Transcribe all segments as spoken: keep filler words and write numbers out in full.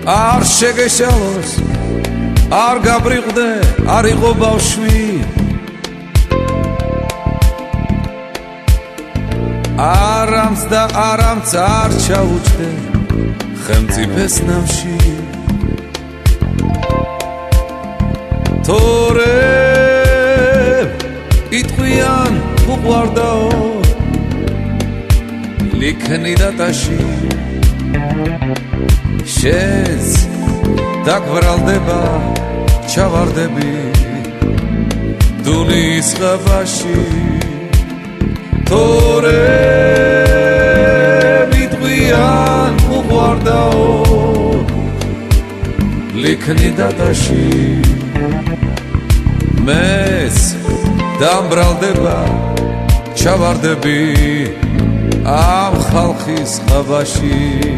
არ შეგეშალოს არ გაბრიყდე არ იყო ბავშვი არამც და არამც არ ჩაუჭდე ხელმწიფეს ნავში თორე იტყვიან უყვარდაო ლიქნი და ტაში შენს დაგვრალდება ჩავარდები დუნის ხაბაში თორე იტყვიან უყვარდაო ლიქნი და ტაში მეც დამბრალდება ჩავარდები ამ ხალხის ხაბაში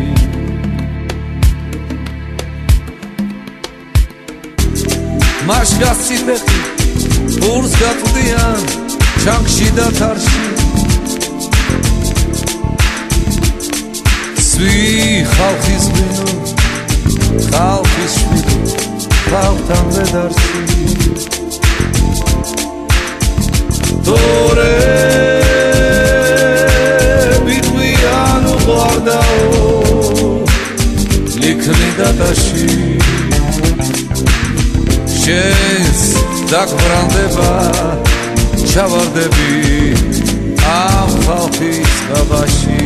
მაშგას ციფეხი ბურს გაწვდიან ჩანგში და თარში სვი ხალხის ღვინო ხალხის შვილი ხალხთან ვედარსი თორე ვიტყვიან უყვარდაო ლიქნი და ტაში შენს დაგვრალდება ჩავარდები ამ ხალხის ხაბაში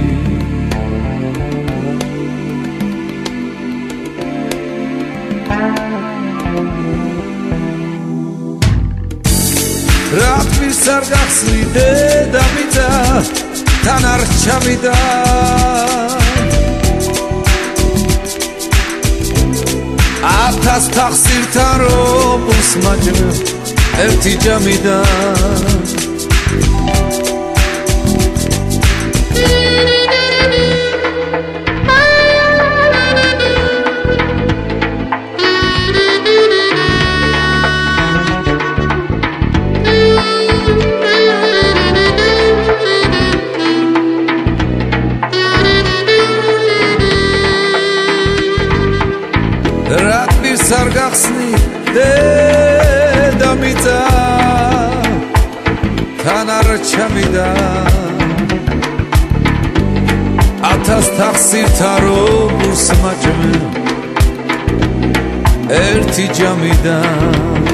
რატყვის არ გახსნი დედამიწა თან არ ჩამიდა ათას თახსირთან რომ უსმაჯნე ერთი ჯამიდან რატყვის არ გახსნი დედამიწა თან არ ჩამიდა ათას თახსირთან რომ უსმაჯმე ერთი ჯამიდან